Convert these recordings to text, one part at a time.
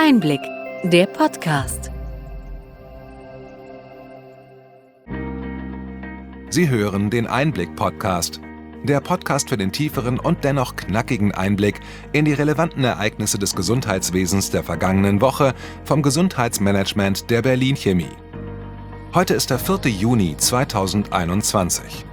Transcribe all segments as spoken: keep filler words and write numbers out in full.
Einblick, der Podcast. Sie hören den Einblick-Podcast. Der Podcast für den tieferen und dennoch knackigen Einblick in die relevanten Ereignisse des Gesundheitswesens der vergangenen Woche vom Gesundheitsmanagement der Berlin Chemie. Heute ist der vierte Juni zweitausendeinundzwanzig.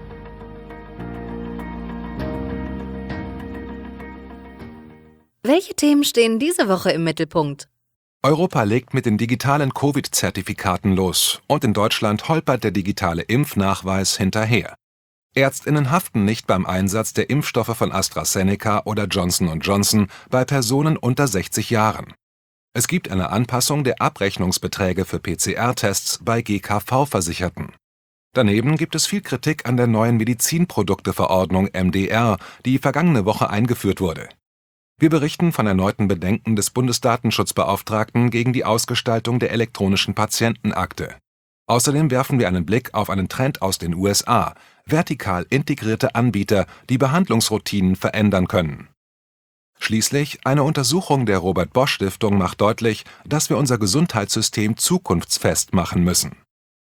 Welche Themen stehen diese Woche im Mittelpunkt? Europa legt mit den digitalen Covid-Zertifikaten los und in Deutschland holpert der digitale Impfnachweis hinterher. ÄrztInnen haften nicht beim Einsatz der Impfstoffe von AstraZeneca oder Johnson und Johnson bei Personen unter sechzig Jahren. Es gibt eine Anpassung der Abrechnungsbeträge für P C R-Tests bei G K V-Versicherten. Daneben gibt es viel Kritik an der neuen Medizinprodukteverordnung M D R, die vergangene Woche eingeführt wurde. Wir berichten von erneuten Bedenken des Bundesdatenschutzbeauftragten gegen die Ausgestaltung der elektronischen Patientenakte. Außerdem werfen wir einen Blick auf einen Trend aus den U S A, vertikal integrierte Anbieter, die Behandlungsroutinen verändern können. Schließlich eine Untersuchung der Robert-Bosch-Stiftung macht deutlich, dass wir unser Gesundheitssystem zukunftsfest machen müssen.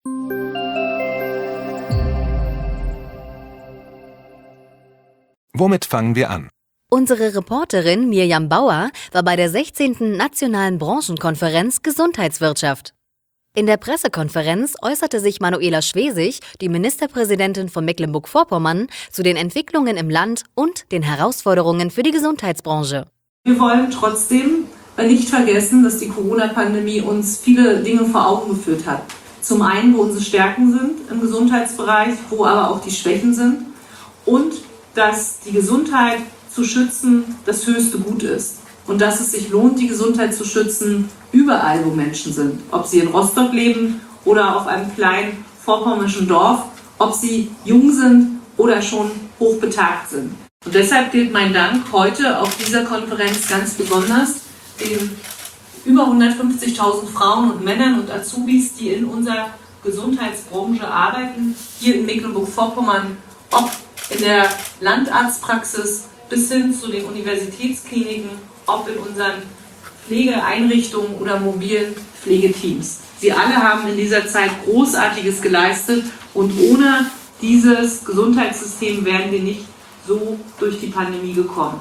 Womit fangen wir an? Unsere Reporterin Mirjam Bauer war bei der sechzehnten Nationalen Branchenkonferenz Gesundheitswirtschaft. In der Pressekonferenz äußerte sich Manuela Schwesig, die Ministerpräsidentin von Mecklenburg-Vorpommern, zu den Entwicklungen im Land und den Herausforderungen für die Gesundheitsbranche. Wir wollen trotzdem nicht vergessen, dass die Corona-Pandemie uns viele Dinge vor Augen geführt hat. Zum einen, wo unsere Stärken sind im Gesundheitsbereich, wo aber auch die Schwächen sind und dass die Gesundheit zu schützen das höchste Gut ist und dass es sich lohnt, die Gesundheit zu schützen, überall wo Menschen sind. Ob sie in Rostock leben oder auf einem kleinen vorpommernischen Dorf, ob sie jung sind oder schon hochbetagt sind. Und deshalb gilt mein Dank heute auf dieser Konferenz ganz besonders den über hundertfünfzigtausend Frauen und Männern und Azubis, die in unserer Gesundheitsbranche arbeiten, hier in Mecklenburg-Vorpommern, ob in der Landarztpraxis bis hin zu den Universitätskliniken, ob in unseren Pflegeeinrichtungen oder mobilen Pflegeteams. Sie alle haben in dieser Zeit Großartiges geleistet und ohne dieses Gesundheitssystem wären wir nicht so durch die Pandemie gekommen.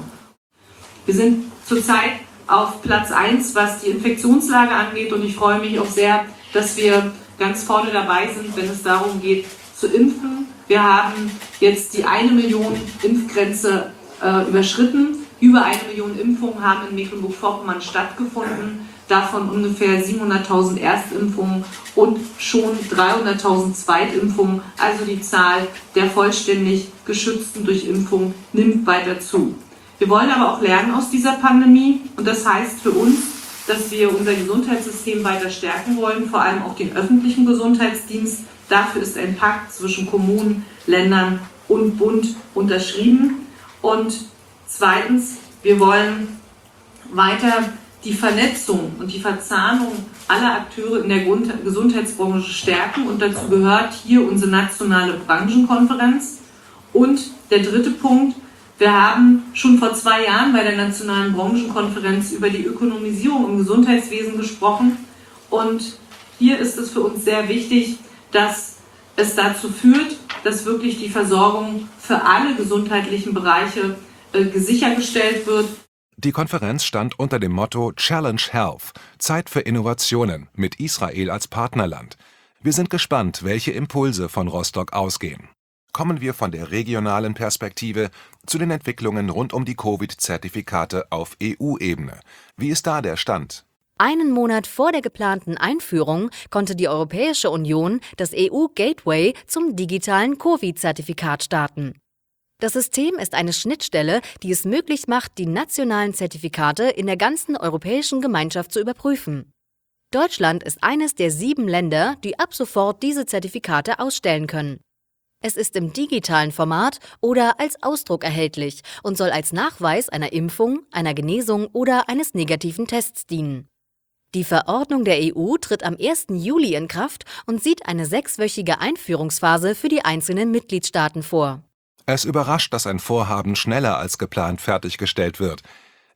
Wir sind zurzeit auf Platz eins, was die Infektionslage angeht, und ich freue mich auch sehr, dass wir ganz vorne dabei sind, wenn es darum geht, zu impfen. Wir haben jetzt die eine Million Impfgrenze äh, überschritten. Über eine Million Impfungen haben in Mecklenburg-Vorpommern stattgefunden, davon ungefähr siebenhunderttausend Erstimpfungen und schon dreihunderttausend Zweitimpfungen. Also die Zahl der vollständig Geschützten durch Impfung nimmt weiter zu. Wir wollen aber auch lernen aus dieser Pandemie, und das heißt für uns, dass wir unser Gesundheitssystem weiter stärken wollen, vor allem auch den öffentlichen Gesundheitsdienst. Dafür ist ein Pakt zwischen Kommunen, Ländern und Bund unterschrieben. Und zweitens, wir wollen weiter die Vernetzung und die Verzahnung aller Akteure in der Gesundheitsbranche stärken, und dazu gehört hier unsere nationale Branchenkonferenz. Und der dritte Punkt, wir haben schon vor zwei Jahren bei der nationalen Branchenkonferenz über die Ökonomisierung im Gesundheitswesen gesprochen, und hier ist es für uns sehr wichtig, dass es dazu führt, dass wirklich die Versorgung für alle gesundheitlichen Bereiche äh, sichergestellt wird. Die Konferenz stand unter dem Motto Challenge Health, Zeit für Innovationen, mit Israel als Partnerland. Wir sind gespannt, welche Impulse von Rostock ausgehen. Kommen wir von der regionalen Perspektive zu den Entwicklungen rund um die Covid-Zertifikate auf E U-Ebene. Wie ist da der Stand? Einen Monat vor der geplanten Einführung konnte die Europäische Union das E U-Gateway zum digitalen Covid-Zertifikat starten. Das System ist eine Schnittstelle, die es möglich macht, die nationalen Zertifikate in der ganzen Europäischen Gemeinschaft zu überprüfen. Deutschland ist eines der sieben Länder, die ab sofort diese Zertifikate ausstellen können. Es ist im digitalen Format oder als Ausdruck erhältlich und soll als Nachweis einer Impfung, einer Genesung oder eines negativen Tests dienen. Die Verordnung der E U tritt am ersten Juli in Kraft und sieht eine sechswöchige Einführungsphase für die einzelnen Mitgliedstaaten vor. Es überrascht, dass ein Vorhaben schneller als geplant fertiggestellt wird.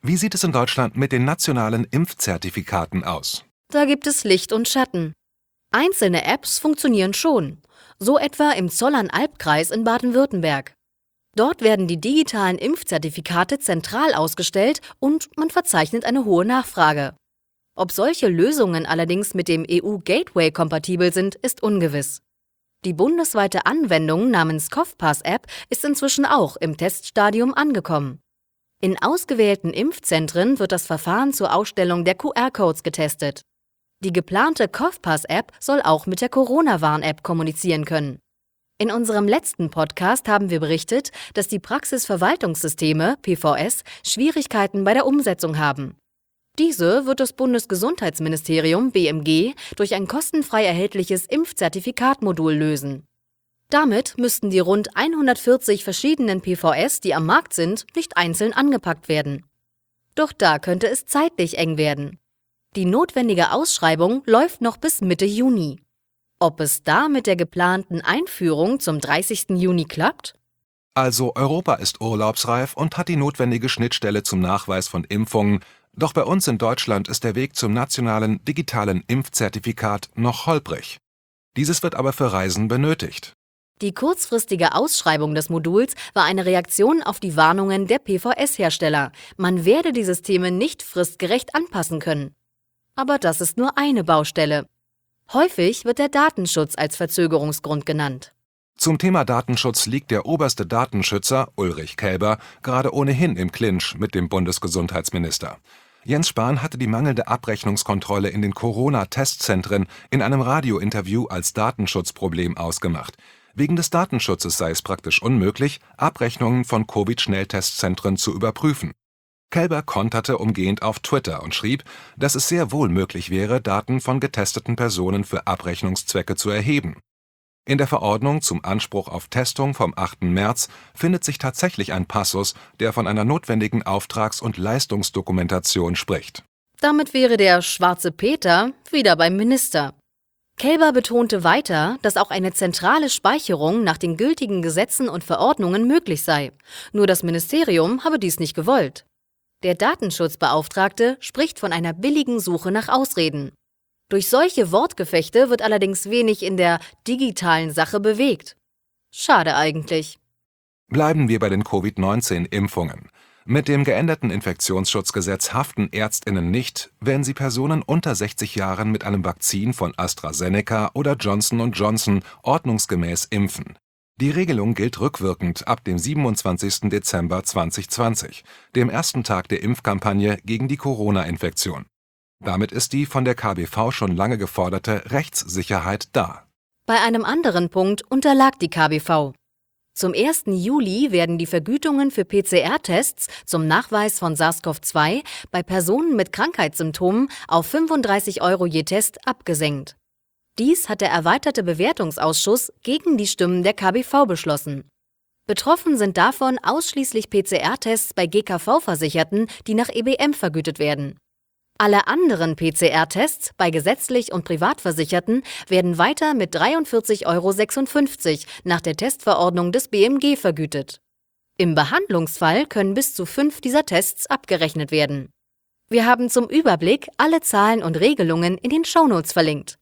Wie sieht es in Deutschland mit den nationalen Impfzertifikaten aus? Da gibt es Licht und Schatten. Einzelne Apps funktionieren schon, so etwa im Zollern-Albkreis in Baden-Württemberg. Dort werden die digitalen Impfzertifikate zentral ausgestellt und man verzeichnet eine hohe Nachfrage. Ob solche Lösungen allerdings mit dem E U-Gateway kompatibel sind, ist ungewiss. Die bundesweite Anwendung namens COVPass-App ist inzwischen auch im Teststadium angekommen. In ausgewählten Impfzentren wird das Verfahren zur Ausstellung der Q R-Codes getestet. Die geplante COVPass-App soll auch mit der Corona-Warn-App kommunizieren können. In unserem letzten Podcast haben wir berichtet, dass die Praxisverwaltungssysteme, P V S, Schwierigkeiten bei der Umsetzung haben. Diese wird das Bundesgesundheitsministerium, B M G, durch ein kostenfrei erhältliches Impfzertifikatmodul lösen. Damit müssten die rund hundertvierzig verschiedenen P V S, die am Markt sind, nicht einzeln angepackt werden. Doch da könnte es zeitlich eng werden. Die notwendige Ausschreibung läuft noch bis Mitte Juni. Ob es da mit der geplanten Einführung zum dreißigsten Juni klappt? Also Europa ist urlaubsreif und hat die notwendige Schnittstelle zum Nachweis von Impfungen, doch bei uns in Deutschland ist der Weg zum nationalen digitalen Impfzertifikat noch holprig. Dieses wird aber für Reisen benötigt. Die kurzfristige Ausschreibung des Moduls war eine Reaktion auf die Warnungen der P V S-Hersteller. Man werde die Systeme nicht fristgerecht anpassen können. Aber das ist nur eine Baustelle. Häufig wird der Datenschutz als Verzögerungsgrund genannt. Zum Thema Datenschutz liegt der oberste Datenschützer, Ulrich Kelber, gerade ohnehin im Clinch mit dem Bundesgesundheitsminister. Jens Spahn hatte die mangelnde Abrechnungskontrolle in den Corona-Testzentren in einem Radiointerview als Datenschutzproblem ausgemacht. Wegen des Datenschutzes sei es praktisch unmöglich, Abrechnungen von Covid-Schnelltestzentren zu überprüfen. Kelber konterte umgehend auf Twitter und schrieb, dass es sehr wohl möglich wäre, Daten von getesteten Personen für Abrechnungszwecke zu erheben. In der Verordnung zum Anspruch auf Testung vom achten März findet sich tatsächlich ein Passus, der von einer notwendigen Auftrags- und Leistungsdokumentation spricht. Damit wäre der schwarze Peter wieder beim Minister. Kelber betonte weiter, dass auch eine zentrale Speicherung nach den gültigen Gesetzen und Verordnungen möglich sei. Nur das Ministerium habe dies nicht gewollt. Der Datenschutzbeauftragte spricht von einer billigen Suche nach Ausreden. Durch solche Wortgefechte wird allerdings wenig in der digitalen Sache bewegt. Schade eigentlich. Bleiben wir bei den Covid neunzehn Impfungen. Mit dem geänderten Infektionsschutzgesetz haften ÄrztInnen nicht, wenn sie Personen unter sechzig Jahren mit einem Vakzin von AstraZeneca oder Johnson und Johnson ordnungsgemäß impfen. Die Regelung gilt rückwirkend ab dem siebenundzwanzigsten Dezember zweitausendzwanzig, dem ersten Tag der Impfkampagne gegen die Corona-Infektion. Damit ist die von der K B V schon lange geforderte Rechtssicherheit da. Bei einem anderen Punkt unterlag die K B V. Zum ersten Juli werden die Vergütungen für P C R-Tests zum Nachweis von SARS-C o V zwei bei Personen mit Krankheitssymptomen auf fünfunddreißig Euro je Test abgesenkt. Dies hat der erweiterte Bewertungsausschuss gegen die Stimmen der K B V beschlossen. Betroffen sind davon ausschließlich P C R-Tests bei G K V-Versicherten, die nach E B M vergütet werden. Alle anderen P C R-Tests bei gesetzlich und Privatversicherten werden weiter mit dreiundvierzig Euro sechsundfünfzig nach der Testverordnung des B M G vergütet. Im Behandlungsfall können bis zu fünf dieser Tests abgerechnet werden. Wir haben zum Überblick alle Zahlen und Regelungen in den Shownotes verlinkt.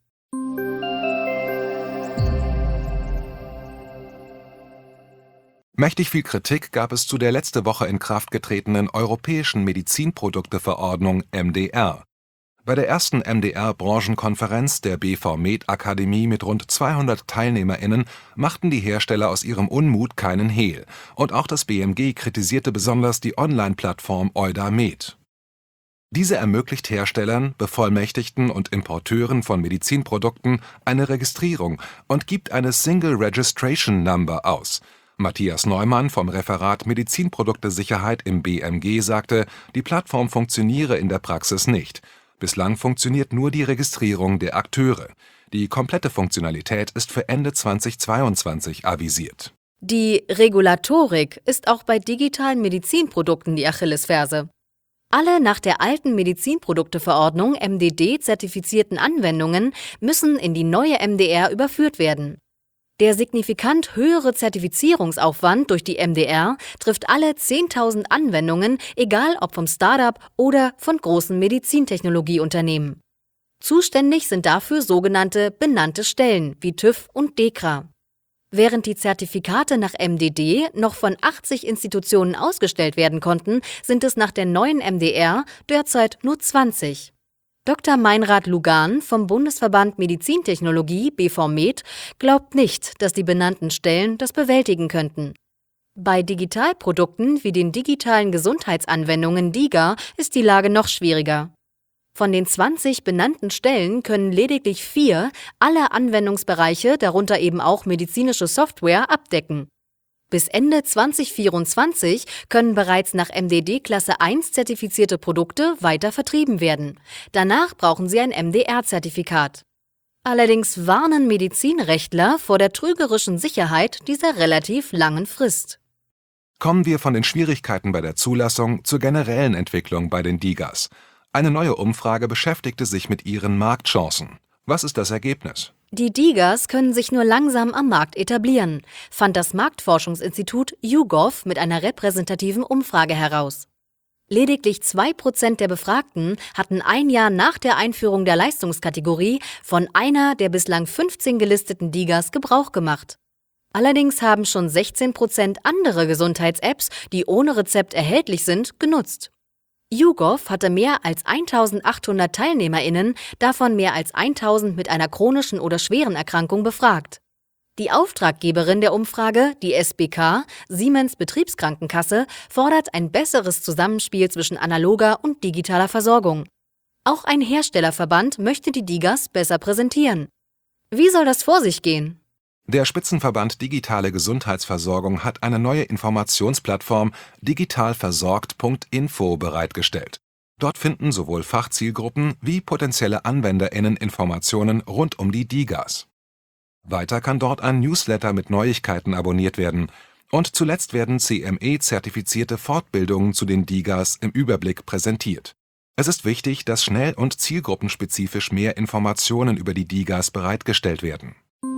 Mächtig viel Kritik gab es zu der letzte Woche in Kraft getretenen Europäischen Medizinprodukteverordnung M D R. Bei der ersten M D R-Branchenkonferenz der B V Med-Akademie mit rund zweihundert TeilnehmerInnen machten die Hersteller aus ihrem Unmut keinen Hehl. Und auch das B M G kritisierte besonders die Online-Plattform EudaMed. Diese ermöglicht Herstellern, Bevollmächtigten und Importeuren von Medizinprodukten eine Registrierung und gibt eine Single Registration Number aus. Matthias Neumann vom Referat Medizinprodukte-Sicherheit im B M G sagte, die Plattform funktioniere in der Praxis nicht. Bislang funktioniert nur die Registrierung der Akteure. Die komplette Funktionalität ist für Ende zweitausendzweiundzwanzig avisiert. Die Regulatorik ist auch bei digitalen Medizinprodukten die Achillesferse. Alle nach der alten Medizinprodukteverordnung M D D zertifizierten Anwendungen müssen in die neue M D R überführt werden. Der signifikant höhere Zertifizierungsaufwand durch die M D R trifft alle zehntausend Anwendungen, egal ob vom Startup oder von großen Medizintechnologieunternehmen. Zuständig sind dafür sogenannte benannte Stellen wie TÜV und DEKRA. Während die Zertifikate nach M D D noch von achtzig Institutionen ausgestellt werden konnten, sind es nach der neuen M D R derzeit nur zwanzig. Doktor Meinrad Lugan vom Bundesverband Medizintechnologie B V Med glaubt nicht, dass die benannten Stellen das bewältigen könnten. Bei Digitalprodukten wie den digitalen Gesundheitsanwendungen DiGA ist die Lage noch schwieriger. Von den zwanzig benannten Stellen können lediglich vier alle Anwendungsbereiche, darunter eben auch medizinische Software, abdecken. Bis Ende zwanzig vierundzwanzig können bereits nach M D D Klasse eins zertifizierte Produkte weiter vertrieben werden. Danach brauchen sie ein M D R-Zertifikat. Allerdings warnen Medizinrechtler vor der trügerischen Sicherheit dieser relativ langen Frist. Kommen wir von den Schwierigkeiten bei der Zulassung zur generellen Entwicklung bei den DiGAs. Eine neue Umfrage beschäftigte sich mit ihren Marktchancen. Was ist das Ergebnis? Die DiGAs können sich nur langsam am Markt etablieren, fand das Marktforschungsinstitut YouGov mit einer repräsentativen Umfrage heraus. Lediglich zwei Prozent der Befragten hatten ein Jahr nach der Einführung der Leistungskategorie von einer der bislang fünfzehn gelisteten DiGAs Gebrauch gemacht. Allerdings haben schon sechzehn Prozent andere Gesundheits-Apps, die ohne Rezept erhältlich sind, genutzt. YouGov hatte mehr als eintausendachthundert TeilnehmerInnen, davon mehr als tausend mit einer chronischen oder schweren Erkrankung befragt. Die Auftraggeberin der Umfrage, die S B K, Siemens Betriebskrankenkasse, fordert ein besseres Zusammenspiel zwischen analoger und digitaler Versorgung. Auch ein Herstellerverband möchte die DiGAs besser präsentieren. Wie soll das vor sich gehen? Der Spitzenverband Digitale Gesundheitsversorgung hat eine neue Informationsplattform digitalversorgt punkt info bereitgestellt. Dort finden sowohl Fachzielgruppen wie potenzielle AnwenderInnen Informationen rund um die DiGAs. Weiter kann dort ein Newsletter mit Neuigkeiten abonniert werden. Und zuletzt werden C M E-zertifizierte Fortbildungen zu den DiGAs im Überblick präsentiert. Es ist wichtig, dass schnell und zielgruppenspezifisch mehr Informationen über die DiGAs bereitgestellt werden.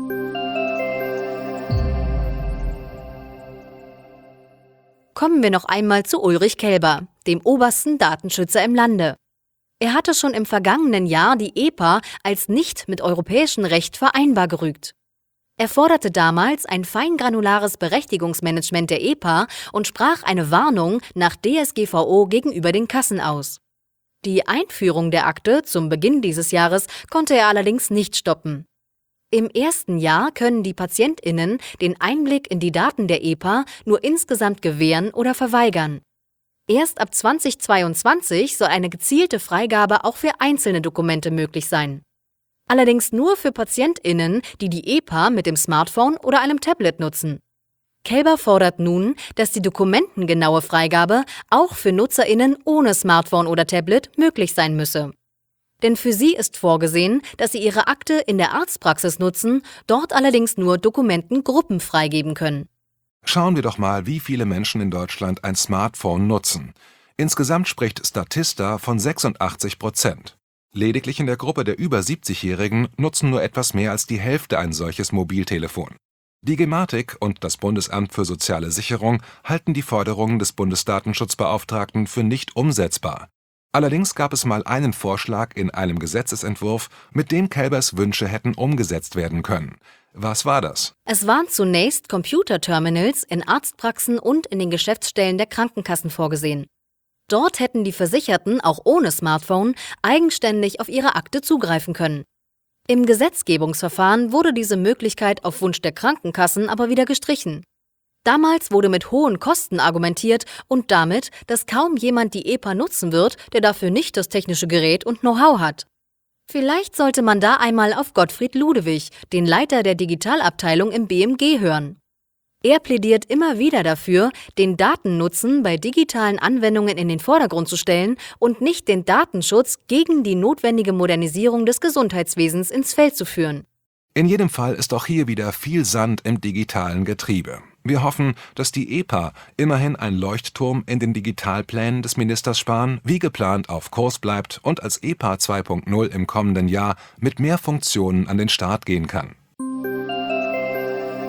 Kommen wir noch einmal zu Ulrich Kelber, dem obersten Datenschützer im Lande. Er hatte schon im vergangenen Jahr die E P A als nicht mit europäischem Recht vereinbar gerügt. Er forderte damals ein feingranulares Berechtigungsmanagement der E P A und sprach eine Warnung nach D S G V O gegenüber den Kassen aus. Die Einführung der Akte zum Beginn dieses Jahres konnte er allerdings nicht stoppen. Im ersten Jahr können die PatientInnen den Einblick in die Daten der E P A nur insgesamt gewähren oder verweigern. Erst ab zweitausendzweiundzwanzig soll eine gezielte Freigabe auch für einzelne Dokumente möglich sein. Allerdings nur für PatientInnen, die die E P A mit dem Smartphone oder einem Tablet nutzen. Kelber fordert nun, dass die dokumentengenaue Freigabe auch für NutzerInnen ohne Smartphone oder Tablet möglich sein müsse. Denn für sie ist vorgesehen, dass sie ihre Akte in der Arztpraxis nutzen, dort allerdings nur Dokumentengruppen freigeben können. Schauen wir doch mal, wie viele Menschen in Deutschland ein Smartphone nutzen. Insgesamt spricht Statista von sechsundachtzig Prozent. Lediglich in der Gruppe der über siebzigjährigen nutzen nur etwas mehr als die Hälfte ein solches Mobiltelefon. Die Gematik und das Bundesamt für Soziale Sicherung halten die Forderungen des Bundesdatenschutzbeauftragten für nicht umsetzbar. Allerdings gab es mal einen Vorschlag in einem Gesetzesentwurf, mit dem Kelbers Wünsche hätten umgesetzt werden können. Was war das? Es waren zunächst Computerterminals in Arztpraxen und in den Geschäftsstellen der Krankenkassen vorgesehen. Dort hätten die Versicherten auch ohne Smartphone eigenständig auf ihre Akte zugreifen können. Im Gesetzgebungsverfahren wurde diese Möglichkeit auf Wunsch der Krankenkassen aber wieder gestrichen. Damals wurde mit hohen Kosten argumentiert und damit, dass kaum jemand die E P A nutzen wird, der dafür nicht das technische Gerät und Know-how hat. Vielleicht sollte man da einmal auf Gottfried Ludewig, den Leiter der Digitalabteilung im B M G, hören. Er plädiert immer wieder dafür, den Datennutzen bei digitalen Anwendungen in den Vordergrund zu stellen und nicht den Datenschutz gegen die notwendige Modernisierung des Gesundheitswesens ins Feld zu führen. In jedem Fall ist auch hier wieder viel Sand im digitalen Getriebe. Wir hoffen, dass die E P A immerhin ein Leuchtturm in den Digitalplänen des Ministers Spahn wie geplant auf Kurs bleibt und als E P A zwei Punkt null im kommenden Jahr mit mehr Funktionen an den Start gehen kann.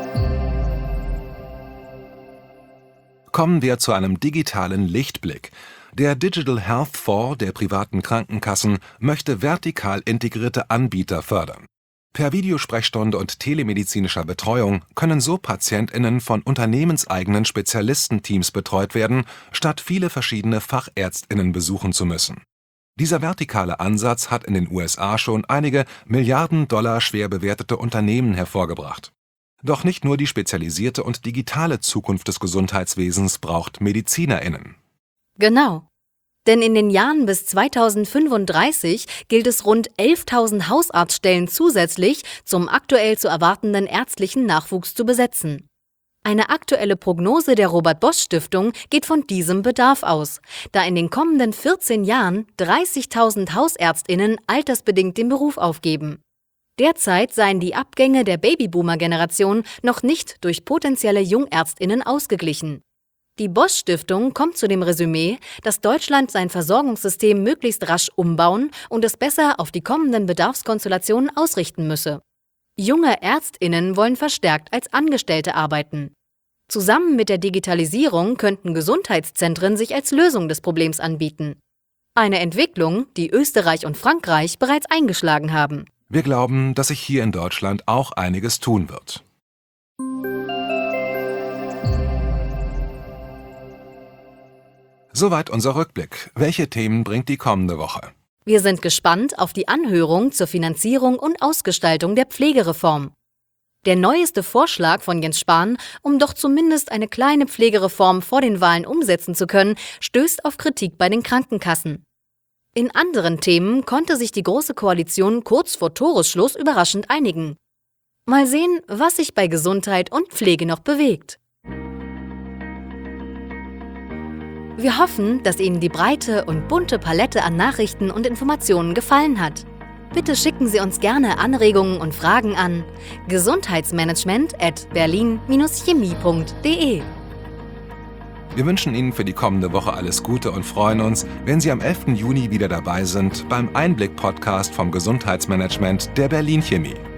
Kommen wir zu einem digitalen Lichtblick. Der Digital Health Fonds der privaten Krankenkassen möchte vertikal integrierte Anbieter fördern. Per Videosprechstunde und telemedizinischer Betreuung können so PatientInnen von unternehmenseigenen Spezialistenteams betreut werden, statt viele verschiedene FachärztInnen besuchen zu müssen. Dieser vertikale Ansatz hat in den U S A schon einige Milliarden Dollar schwer bewertete Unternehmen hervorgebracht. Doch nicht nur die spezialisierte und digitale Zukunft des Gesundheitswesens braucht MedizinerInnen. Genau. Denn in den Jahren bis zweitausendfünfunddreißig gilt es, rund elftausend Hausarztstellen zusätzlich zum aktuell zu erwartenden ärztlichen Nachwuchs zu besetzen. Eine aktuelle Prognose der Robert-Bosch-Stiftung geht von diesem Bedarf aus, da in den kommenden vierzehn Jahren dreißigtausend HausärztInnen altersbedingt den Beruf aufgeben. Derzeit seien die Abgänge der Babyboomer-Generation noch nicht durch potenzielle JungärztInnen ausgeglichen. Die Bosch-Stiftung kommt zu dem Resümee, dass Deutschland sein Versorgungssystem möglichst rasch umbauen und es besser auf die kommenden Bedarfskonstellationen ausrichten müsse. Junge ÄrztInnen wollen verstärkt als Angestellte arbeiten. Zusammen mit der Digitalisierung könnten Gesundheitszentren sich als Lösung des Problems anbieten. Eine Entwicklung, die Österreich und Frankreich bereits eingeschlagen haben. Wir glauben, dass sich hier in Deutschland auch einiges tun wird. Soweit unser Rückblick. Welche Themen bringt die kommende Woche? Wir sind gespannt auf die Anhörung zur Finanzierung und Ausgestaltung der Pflegereform. Der neueste Vorschlag von Jens Spahn, um doch zumindest eine kleine Pflegereform vor den Wahlen umsetzen zu können, stößt auf Kritik bei den Krankenkassen. In anderen Themen konnte sich die Große Koalition kurz vor Toresschluss überraschend einigen. Mal sehen, was sich bei Gesundheit und Pflege noch bewegt. Wir hoffen, dass Ihnen die breite und bunte Palette an Nachrichten und Informationen gefallen hat. Bitte schicken Sie uns gerne Anregungen und Fragen an gesundheitsmanagement at berlin Bindestrich chemie punkt de. Wir wünschen Ihnen für die kommende Woche alles Gute und freuen uns, wenn Sie am elften Juni wieder dabei sind beim Einblick-Podcast vom Gesundheitsmanagement der Berlin Chemie.